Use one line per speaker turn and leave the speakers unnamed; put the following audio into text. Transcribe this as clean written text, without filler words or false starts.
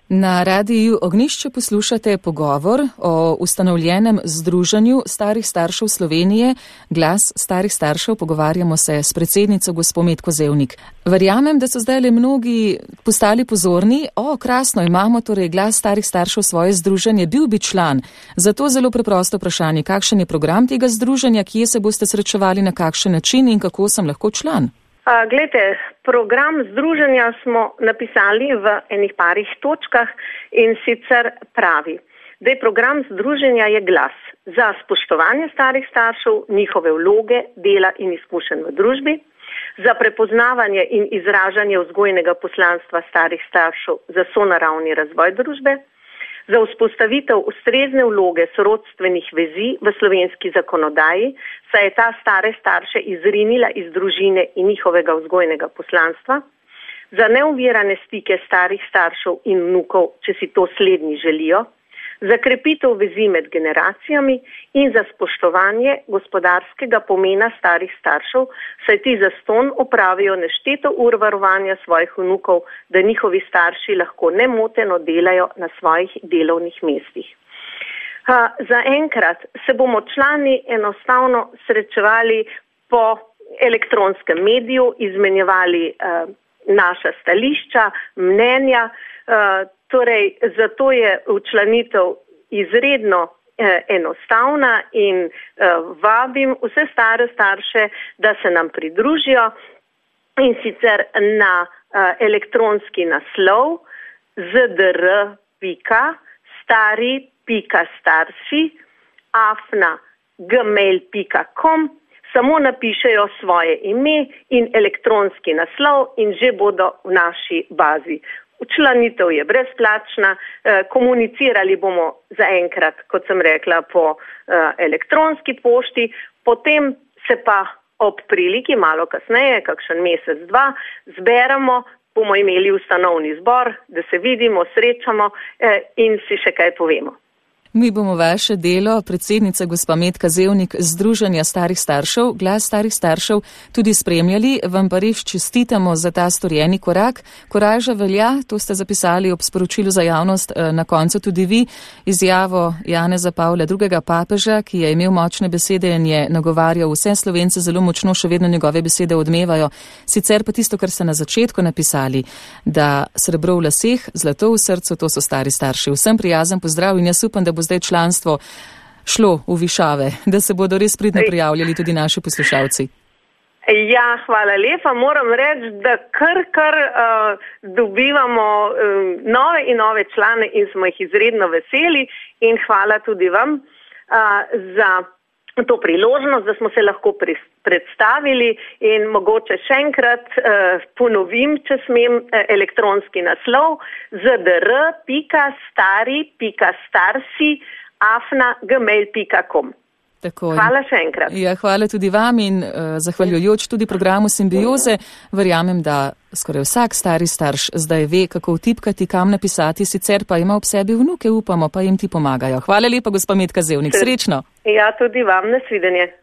Na radiju Ognjišče poslušate pogovor o ustanovljenem združenju starih staršev Slovenije, Glas starih staršev. Pogovarjamo se s predsednico gospo Metko Zevnik. Verjamem, da so zdaj mnogi postali pozorni. Krasno, imamo torej Glas starih staršev svoje združenje, bil bi član. Zato zelo preprosto vprašanje, kakšen je program tega združenja, kje se boste srečevali, na kakšen način in kako sem lahko član?
Glejte, program združenja smo napisali v enih parih točkah in sicer pravi, da je program združenja je glas za spoštovanje starih staršev, njihove vloge, dela in izkušenj v družbi, za prepoznavanje in izražanje vzgojnega poslanstva starih staršev za sonaravni razvoj družbe, za vzpostavitev ustrezne vloge sorodstvenih vezi v slovenski zakonodaji, saj je ta stare starše izrinila iz družine in njihovega vzgojnega poslanstva, za neovirane stike starih staršev in vnukov, če si to slednji želijo, za krepitev vezi med generacijami in za spoštovanje gospodarskega pomena starih staršev, saj ti zastonj opravijo nešteto ur varovanja svojih vnukov, da njihovi starši lahko nemoteno delajo na svojih delovnih mestih. Zaenkrat se bomo člani enostavno srečevali po elektronskem mediju, izmenjevali naša stališča, mnenja, torej zato je včlanitev izredno enostavna in vabim vse stare starše, da se nam pridružijo in sicer na elektronski naslov zdr.starsi@gmail.com. Samo napišejo svoje ime in elektronski naslov in že bodo v naši bazi. Včlanitev je brezplačna, komunicirali bomo zaenkrat, kot sem rekla, po elektronski pošti, potem se pa ob priliki, malo kasneje, kakšen mesec, dva, zberemo, bomo imeli ustanovni zbor, da se vidimo, srečamo in si še kaj povemo.
Mi bomo vaše delo, predsednica gospa Metka Zevnik Združenja starih staršev, Glas starih staršev, tudi spremljali. Vam pa res čestitamo za ta storjeni korak. Korajža velja, to ste zapisali ob sporočilu za javnost, na koncu tudi vi, izjavo Janeza Pavla II. Papeža, ki je imel močne besede in je nagovarjal vse Slovence zelo močno, še vedno njegove besede odmevajo. Sicer pa tisto, kar ste na začetku napisali, da srebro v laseh, zlato v srcu, to so stari starši. Vsem prijazen pozdrav in jaz upam, da bo zdaj članstvo šlo v višave, da se bodo res pridno prijavljali tudi naši poslušalci.
Ja, hvala lepa. Moram reči, da kar dobivamo nove in nove člane in smo jih izredno veseli in hvala tudi vam za to priložnost, da smo se lahko predstavili in mogoče še enkrat ponovim, če smem, elektronski naslov zdr.starsi@gmail.com. Hvala še enkrat.
Ja, hvala tudi vam in zahvaljujoč tudi programu Simbioze, verjamem, da skoraj vsak stari starš zdaj ve, kako vtipkati, kam napisati, sicer pa ima ob sebi vnuke, upamo, pa jim ti pomagajo. Hvala lepa, gospa Metka Zevnik, srečno.
Ja, tudi vam, nasvidenje.